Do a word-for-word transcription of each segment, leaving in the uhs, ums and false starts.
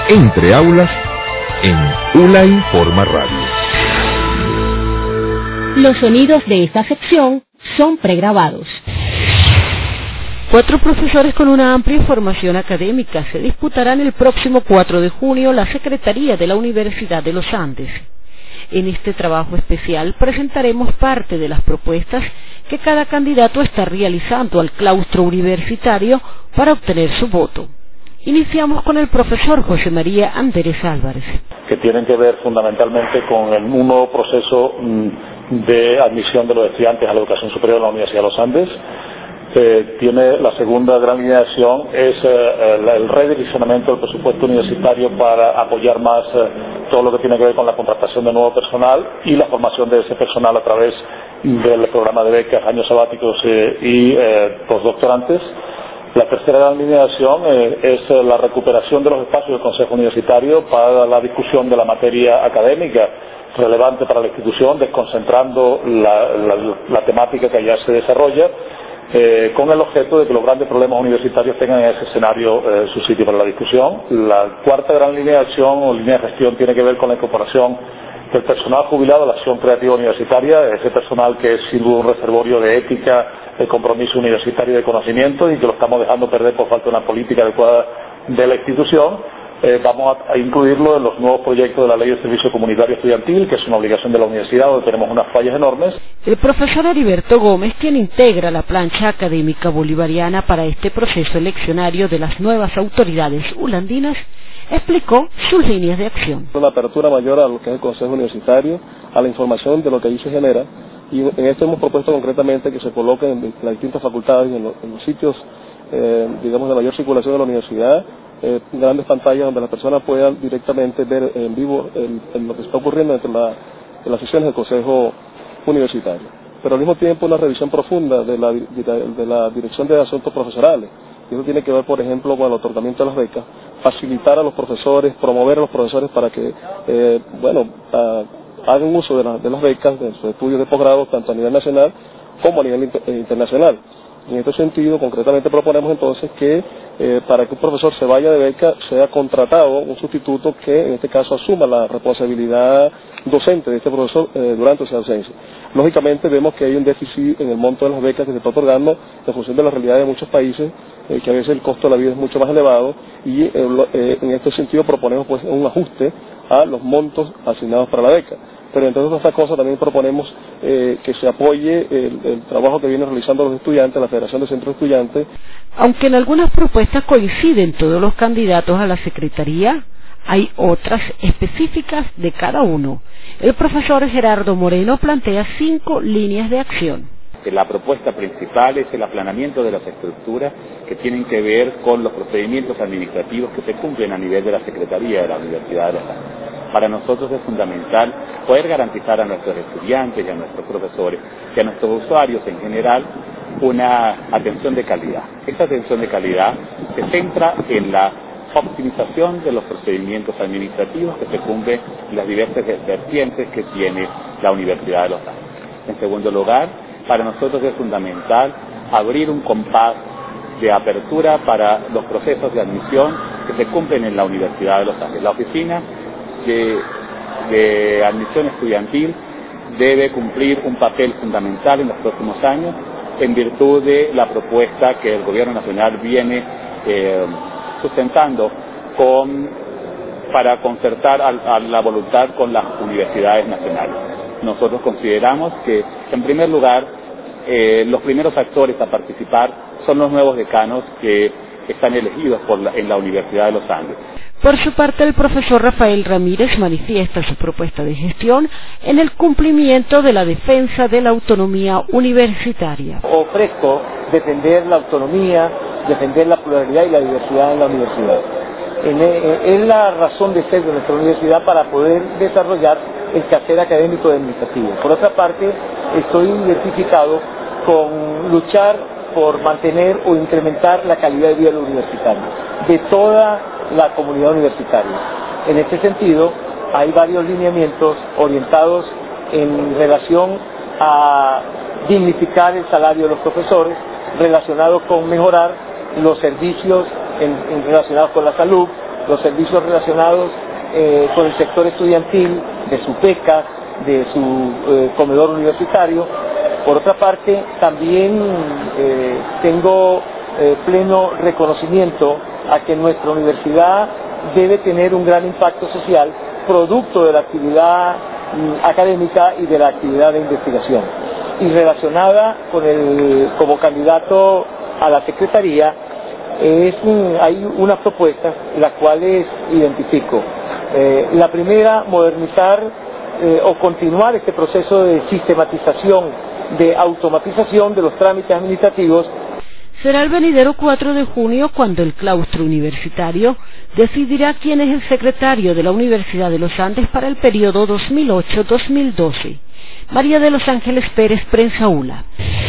Entre aulas en ULA Informa Radio. Los sonidos de esta sección son pregrabados. Cuatro profesores con una amplia formación académica se disputarán el próximo cuatro de junio la Secretaría de la Universidad de los Andes. En este trabajo especial presentaremos parte de las propuestas que cada candidato está realizando al claustro universitario para obtener su voto. Iniciamos con el profesor José María Anderes Álvarez. Que tienen que ver fundamentalmente con el, un nuevo proceso de admisión de los estudiantes a la educación superior de la Universidad de los Andes. Eh, tiene la segunda gran línea de acción es eh, el, el redireccionamiento del presupuesto universitario para apoyar más eh, todo lo que tiene que ver con la contratación de nuevo personal y la formación de ese personal a través del programa de becas, años sabáticos eh, y eh, postdoctorantes. La tercera gran línea de acción eh, es eh, la recuperación de los espacios del Consejo Universitario para la discusión de la materia académica relevante para la institución, desconcentrando la, la, la temática que allá se desarrolla, Eh, con el objeto de que los grandes problemas universitarios tengan en ese escenario eh, su sitio para la discusión. La cuarta gran línea de acción o línea de gestión tiene que ver con la incorporación del personal jubilado a la acción creativa universitaria, ese personal que es sin duda un reservorio de ética, de compromiso universitario y de conocimiento y que lo estamos dejando perder por falta de una política adecuada de la institución. Eh, vamos a, a incluirlo en los nuevos proyectos de la Ley de Servicio Comunitario Estudiantil, que es una obligación de la universidad, donde tenemos unas fallas enormes. El profesor Heriberto Gómez, quien integra la plancha académica bolivariana para este proceso eleccionario de las nuevas autoridades ulandinas, explicó sus líneas de acción. Una apertura mayor a lo que es el Consejo Universitario, a la información de lo que allí se genera, y en esto hemos propuesto concretamente que se coloquen en las distintas facultades y en los, en los sitios, eh, digamos, de mayor circulación de la universidad, Eh, grandes pantallas donde las personas puedan directamente ver en vivo el, el, lo que está ocurriendo entre la, en las sesiones del Consejo Universitario. Pero al mismo tiempo una revisión profunda de la, de la Dirección de Asuntos Profesorales. Y eso tiene que ver, por ejemplo, con el otorgamiento de las becas, facilitar a los profesores, promover a los profesores para que, eh, bueno, a, hagan uso de, la, de las becas de sus estudios de posgrado, tanto a nivel nacional como a nivel inter, eh, internacional. En este sentido, concretamente proponemos entonces que eh, para que un profesor se vaya de beca sea contratado un sustituto que en este caso asuma la responsabilidad docente de este profesor eh, durante su ausencia. Lógicamente vemos que hay un déficit en el monto de las becas que se está otorgando en función de la realidad de muchos países, eh, que a veces el costo de la vida es mucho más elevado y eh, eh, en este sentido proponemos pues un ajuste a los montos asignados para la beca. Pero entre otras cosas también proponemos eh, que se apoye el, el trabajo que vienen realizando los estudiantes, la Federación de Centros de Estudiantes. Aunque en algunas propuestas coinciden todos los candidatos a la Secretaría, hay otras específicas de cada uno. El profesor Gerardo Moreno plantea cinco líneas de acción. La propuesta principal es el aplanamiento de las estructuras que tienen que ver con los procedimientos administrativos que se cumplen a nivel de la Secretaría de la Universidad de los Andes. Para nosotros es fundamental poder garantizar a nuestros estudiantes y a nuestros profesores y a nuestros usuarios en general una atención de calidad. Esta atención de calidad se centra en la optimización de los procedimientos administrativos que se cumplen en las diversas vertientes que tiene la Universidad de los Andes. En segundo lugar, para nosotros es fundamental abrir un compás de apertura para los procesos de admisión que se cumplen en la Universidad de los Andes. La oficina de, de admisión estudiantil debe cumplir un papel fundamental en los próximos años en virtud de la propuesta que el Gobierno Nacional viene eh, sustentando con, para concertar a, a la voluntad con las universidades nacionales. Nosotros consideramos que, en primer lugar, eh, los primeros actores a participar son los nuevos decanos que están elegidos por la, en la Universidad de los Andes. Por su parte, el profesor Rafael Ramírez manifiesta su propuesta de gestión en el cumplimiento de la defensa de la autonomía universitaria. Ofrezco defender la autonomía, defender la pluralidad y la diversidad en la universidad. Es la razón de ser de nuestra universidad para poder desarrollar el quehacer académico y administrativo. Por otra parte, estoy identificado con luchar por mantener o incrementar la calidad de vida de los universitarios, de toda la comunidad universitaria. En este sentido, hay varios lineamientos orientados en relación a dignificar el salario de los profesores, relacionados con mejorar los servicios en, en relacionados con la salud, los servicios relacionados eh, con el sector estudiantil, de su beca, de su eh, comedor universitario. Por otra parte, también eh, tengo eh, pleno reconocimiento a que nuestra universidad debe tener un gran impacto social, producto de la actividad mm, académica y de la actividad de investigación. Y relacionada con el, como candidato a la secretaría, es, hay unas propuestas, las cuales identifico. Eh, la primera, modernizar eh, o continuar este proceso de sistematización, de automatización de los trámites administrativos. Será el venidero cuatro de junio cuando el claustro universitario decidirá quién es el secretario de la Universidad de los Andes para el periodo dos mil ocho a dos mil doce. María de los Ángeles Pérez, Prensa ULA.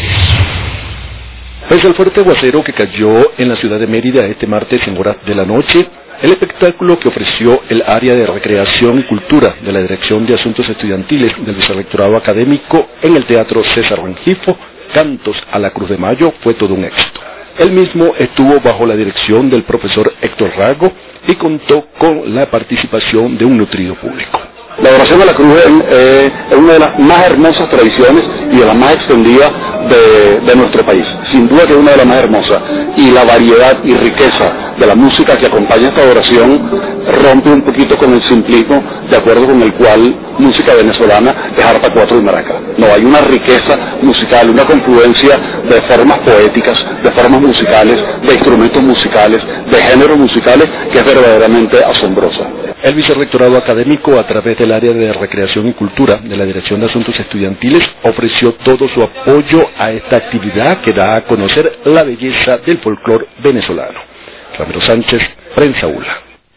Pese al fuerte aguacero que cayó en la ciudad de Mérida este martes en horas de la noche, el espectáculo que ofreció el área de recreación y cultura de la Dirección de Asuntos Estudiantiles del Vicerrectorado Académico en el Teatro César Rengifo, Cantos a la Cruz de Mayo, fue todo un éxito. Él mismo estuvo bajo la dirección del profesor Héctor Rago y contó con la participación de un nutrido público. La adoración a la cruz eh, es una de las más hermosas tradiciones y de las más extendidas de, de nuestro país. Sin duda que es una de las más hermosas. Y la variedad y riqueza de la música que acompaña esta adoración rompe un poquito con el simplismo de acuerdo con el cual música venezolana es arpa, cuatro y maraca. No, hay una riqueza musical, una confluencia de formas poéticas, de formas musicales, de instrumentos musicales, de géneros musicales que es verdaderamente asombrosa. El Vicerrectorado Académico, a través del área de recreación y cultura de la Dirección de Asuntos Estudiantiles, ofreció todo su apoyo a esta actividad que da a conocer la belleza del folclore venezolano. Ramiro Sánchez, Prensa ULA.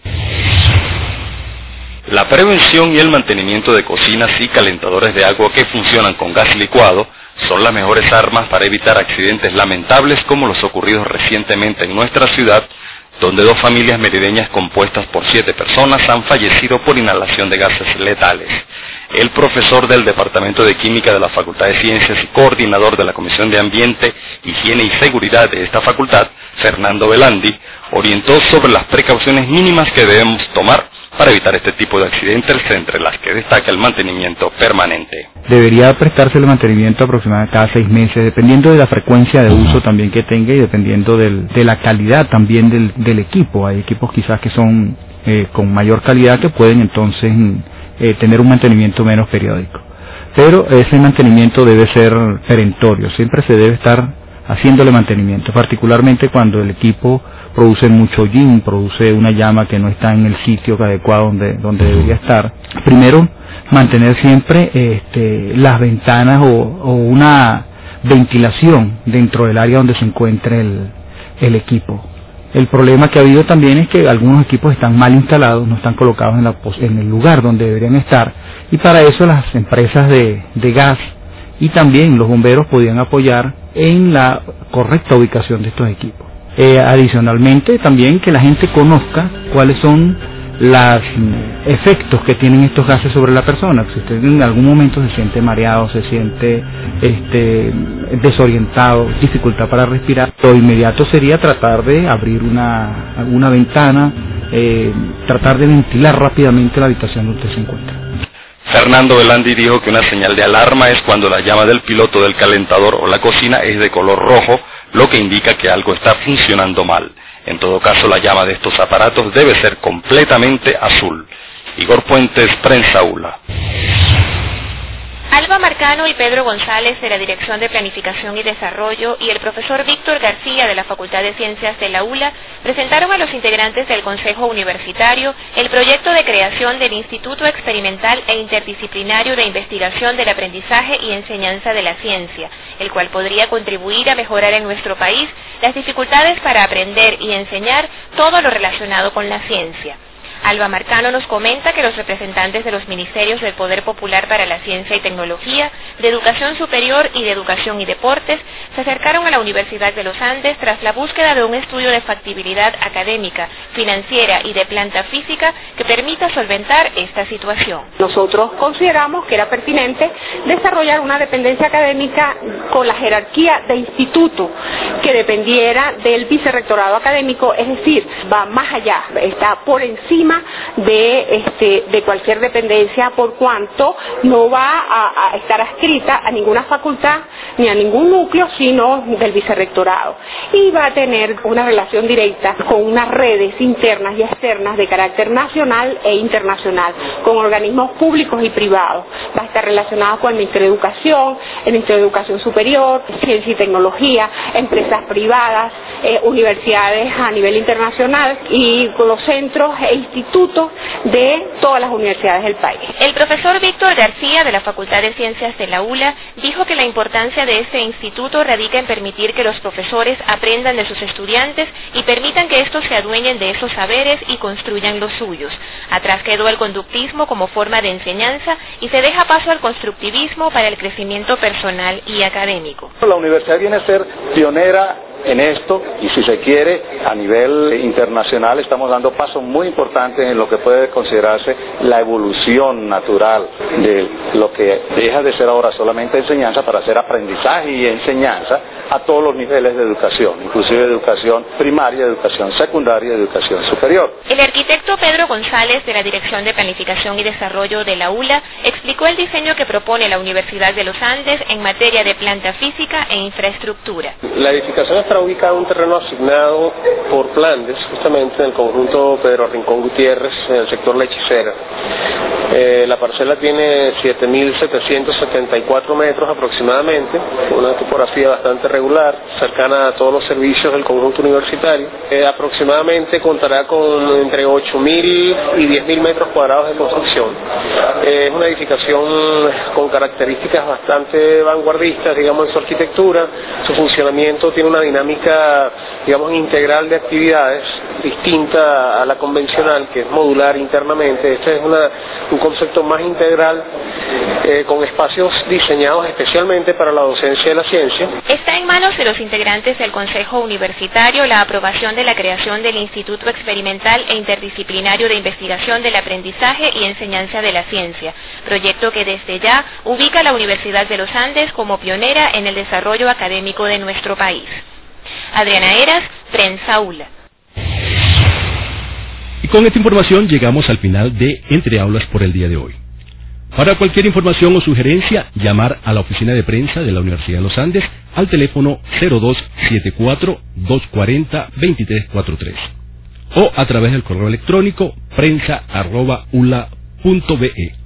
La prevención y el mantenimiento de cocinas y calentadores de agua que funcionan con gas licuado son las mejores armas para evitar accidentes lamentables como los ocurridos recientemente en nuestra ciudad, donde dos familias merideñas compuestas por siete personas han fallecido por inhalación de gases letales. El profesor del Departamento de Química de la Facultad de Ciencias y coordinador de la Comisión de Ambiente, Higiene y Seguridad de esta facultad, Fernando Velandi, orientó sobre las precauciones mínimas que debemos tomar para evitar este tipo de accidentes, entre las que destaca el mantenimiento permanente. Debería prestarse el mantenimiento aproximadamente cada seis meses, dependiendo de la frecuencia de uso también que tenga y dependiendo del, de la calidad también del, del equipo. Hay equipos quizás que son eh, con mayor calidad que pueden entonces eh, tener un mantenimiento menos periódico. Pero ese mantenimiento debe ser perentorio, siempre se debe estar haciéndole mantenimiento, particularmente cuando el equipo produce mucho hollín, produce una llama que no está en el sitio adecuado donde, donde debería estar. Primero, mantener siempre este, las ventanas o, o una ventilación dentro del área donde se encuentre el, el equipo. El problema que ha habido también es que algunos equipos están mal instalados, no están colocados en, la, en el lugar donde deberían estar, y para eso las empresas de, de gas y también los bomberos podían apoyar en la correcta ubicación de estos equipos. Eh, adicionalmente también que la gente conozca cuáles son los efectos que tienen estos gases sobre la persona. Si usted en algún momento se siente mareado, se siente este, desorientado, dificultad para respirar, lo inmediato sería tratar de abrir una, una ventana, eh, tratar de ventilar rápidamente la habitación donde usted se encuentra. Fernando Velandi dijo que una señal de alarma es cuando la llama del piloto del calentador o la cocina es de color rojo, lo que indica que algo está funcionando mal. En todo caso, la llama de estos aparatos debe ser completamente azul. Igor Puentes, Prensa ULA. Alba Marcano y Pedro González de la Dirección de Planificación y Desarrollo y el profesor Víctor García de la Facultad de Ciencias de la ULA presentaron a los integrantes del Consejo Universitario el proyecto de creación del Instituto Experimental e Interdisciplinario de Investigación del Aprendizaje y Enseñanza de la Ciencia, el cual podría contribuir a mejorar en nuestro país las dificultades para aprender y enseñar todo lo relacionado con la ciencia. Alba Marcano nos comenta que los representantes de los ministerios del Poder Popular para la Ciencia y Tecnología, de Educación Superior y de Educación y Deportes se acercaron a la Universidad de los Andes tras la búsqueda de un estudio de factibilidad académica, financiera y de planta física que permita solventar esta situación. Nosotros consideramos que era pertinente desarrollar una dependencia académica con la jerarquía de instituto que dependiera del vicerrectorado académico, es decir, va más allá, está por encima de, este, de cualquier dependencia, por cuanto no va a, a estar adscrita a ninguna facultad ni a ningún núcleo, sino del vicerrectorado, y va a tener una relación directa con unas redes internas y externas de carácter nacional e internacional, con organismos públicos y privados. Va a estar relacionado con el Ministerio de Educación, el Ministerio de Educación Superior, Ciencia y Tecnología, empresas privadas, eh, universidades a nivel internacional y con los centros e institutos de todas las universidades del país. El profesor Víctor García de la Facultad de Ciencias de la ULA dijo que la importancia de este instituto radica en permitir que los profesores aprendan de sus estudiantes y permitan que estos se adueñen de esos saberes y construyan los suyos. Atrás quedó el conductismo como forma de enseñanza y se deja paso al constructivismo para el crecimiento personal y académico. La universidad viene a ser pionera en esto y, si se quiere, a nivel internacional estamos dando pasos muy importantes en lo que puede considerarse la evolución natural de lo que deja de ser ahora solamente enseñanza para ser aprendizaje y enseñanza a todos los niveles de educación, inclusive educación primaria, educación secundaria y educación superior. El arquitecto Pedro González de la Dirección de Planificación y Desarrollo de la ULA explicó el diseño que propone la Universidad de los Andes en materia de planta física e infraestructura. La edificación está ubicada en un terreno asignado por Plandes, justamente en el conjunto Pedro Rincón Gutiérrez, en el sector La Hechicera. Eh, la parcela tiene siete mil setecientos setenta y cuatro metros aproximadamente, una topografía bastante regular, cercana a todos los servicios del conjunto universitario. Eh, aproximadamente contará con entre ocho mil y diez mil metros cuadrados de construcción. Eh, es una edificación con características bastante vanguardistas, digamos, en su arquitectura. Su funcionamiento tiene una dinámica, digamos, integral de actividades, distinta a la convencional, que es modular internamente. Este es una, un concepto más integral, eh, con espacios diseñados especialmente para la docencia de la ciencia. Está en manos de los integrantes del Consejo Universitario la aprobación de la creación del Instituto Experimental e Interdisciplinario de Investigación del Aprendizaje y Enseñanza de la Ciencia, proyecto que desde ya ubica a la Universidad de los Andes como pionera en el desarrollo académico de nuestro país. Adriana Eras, Prensa ULA. Y con esta información llegamos al final de Entre Aulas por el día de hoy. Para cualquier información o sugerencia, llamar a la oficina de prensa de la Universidad de los Andes al teléfono cero dos siete cuatro, dos cuatro cero, dos tres cuatro tres o a través del correo electrónico prensa arroba ula punto be.